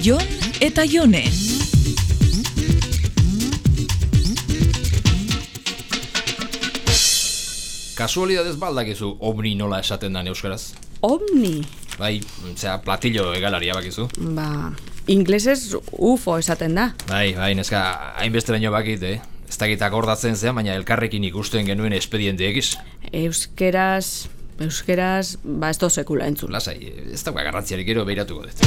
Jon eta Jone. Kasualidadez baldakizu omni nola esaten dan euskaraz? Omni? Bai, platillo egalaria bakizu. Inglesez UFO esaten da. Bai, neska, hainbeste baino bakit, Ez dakit akordatzen zean, baina elkarrekin ikusten genuen espediente egiz. Euskeraz, ez do sekula entzun. Lasai, ez dauka garrantziarik gero behiratuko dut.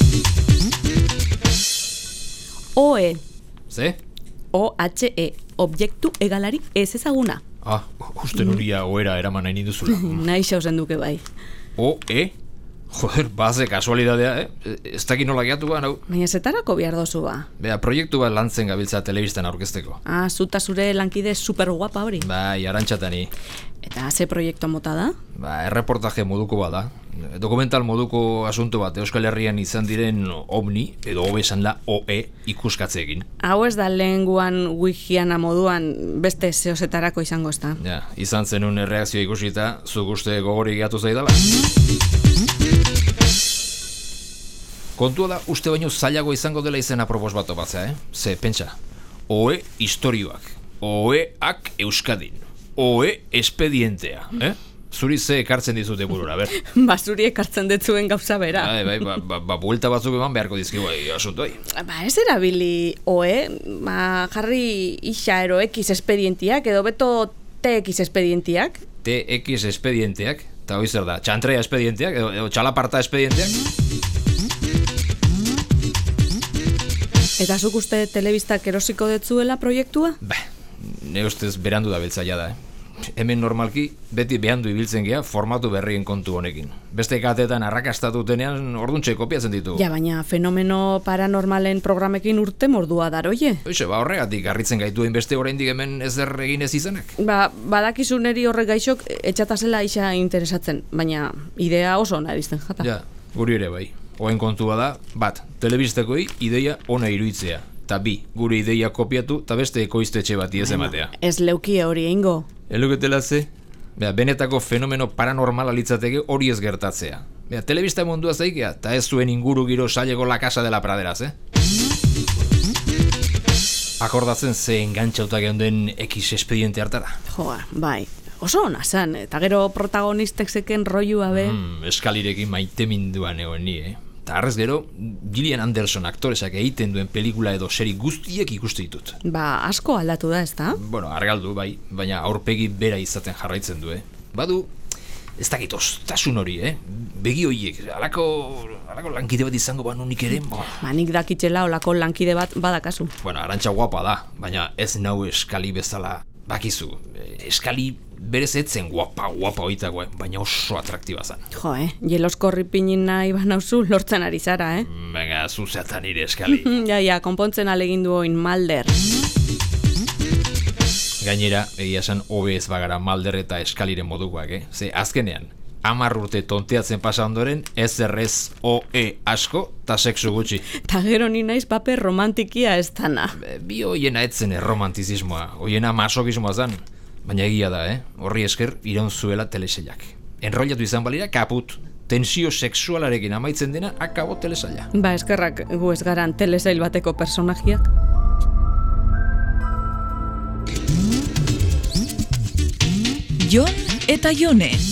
OE. Ze? OHE, objektu egalari ez ezaguna. Uste nuria oera eraman nahi ninduzula. Nahi xauzen duke bai. OE? Joder, baze kasualidadea, Ez dakit nola gehiatu ba, nau. Baina zetarako behar dozu ba. Bea, proiektu bat lantzen gabiltza telebistan aurkezteko. Zuta zure lankide super guapa hori. Bai, arantxatani. Eta ze proiektu mota da? Erreportaje moduko bat da. Dokumental moduko asunto bat Euskal Herrian izan diren omni, edo hobe esan da OE ikuskatzeekin. Hau ez da lehenguan wikiana moduan beste zeozetarako izango ez da. Ja, izan zenun erreakzioa ikusita, zuk uste gogori gehiatu zaidala. Kontua da, uste baino zailago izango dela izena propos bat topatzea, Ze, pentsa, OE historioak, OEak Euskadin, OE espedientea, Zuri ze ekartzen dizute burura, ber? Zuri ekartzen detzuen gauza bera. Bai, buelta batzuk eman beharko dizkigu asunto. Ez erabili OE, jarri isa ero X espedientiak, edo beto TX espedientiak. TX espedienteak, eta hoi zer da, txantrea espedienteak, edo txalaparta espedienteak? Eta zuk uste telebistak erosiko detzuela proiektua? Ne ustez berandu da beltzaia da, Hemen normalki beti behandu ibiltzen gea formatu berrien kontu honekin. Beste katetan arrakastatutenean orduntxe kopiatzen ditugu. Ja, baina fenomeno paranormalen programekin urte mordua daroie. Horregatik garritzen gaituen beste oraindik hemen ezer egin ez izanak. Badakizu neri horrek gaixok etxatasela isa interesatzen, baina idea oso ona erizten jata. Ja, guri ere bai. Oen kontua da, bat, telebistakoi ideia ona iruditzea. Ta bi, gure ideia kopiatu, eta beste ekoiztetxe bati ez ematea. Ez leukie hori eingo. Eluketela ze? Benetako fenomeno paranormala litzateke hori ez gertatzea. Telebista mundua zaikea, eta ez zuen inguru giro saileko La Casa de la Pradera, Akordatzen ze engantxauta geunden X espediente hartara. Bai. Oso ona zan, eta gero protagonistek zeken roiua be. Eskalirekin maite minduan egon ni, Eta arrez gero, Gillian Anderson aktoresak egiten duen pelikula edo seri guztiek ikustu ditut. Asko aldatu da, ez da? Argaldu, bai, baina aurpegi bera izaten jarraitzen du, Badu, ez dakit ostasun hori, Begi horiek, alako lankide bat izango banunik ere, Nik dakitxela olako lankide bat badakazu. Arantxa guapa da, baina ez nau eskali bezala, bakizu, eskali berez etzen guapa oitago, baina oso atraktiba zan. Jeloskorri pinin nahi banauzu lortzen ari zara, Venga, zuzeatan nire eskali. Konpontzen alegindu oin Malder. Gainera, egia esan hobe ez bagara Malder eta eskaliren modukoak, Ze azkenean, 10 urte tonteatzen pasa ondoren, ez errez OE asko, ta sexu gutxi. Ta gero ni naiz paper romantikia ez dana. Bi hoiena etzen erromantizismoa, hoiena masokismoa zan. Baina egia da, Horri esker iraun zuela telesaiak. Enrollatu izan balira, kaput. Tensio sexualarekin amaitzen dena, akabo telesaila. Eskerrak gu ez garan telesail bateko personajiak. Jon eta Jone.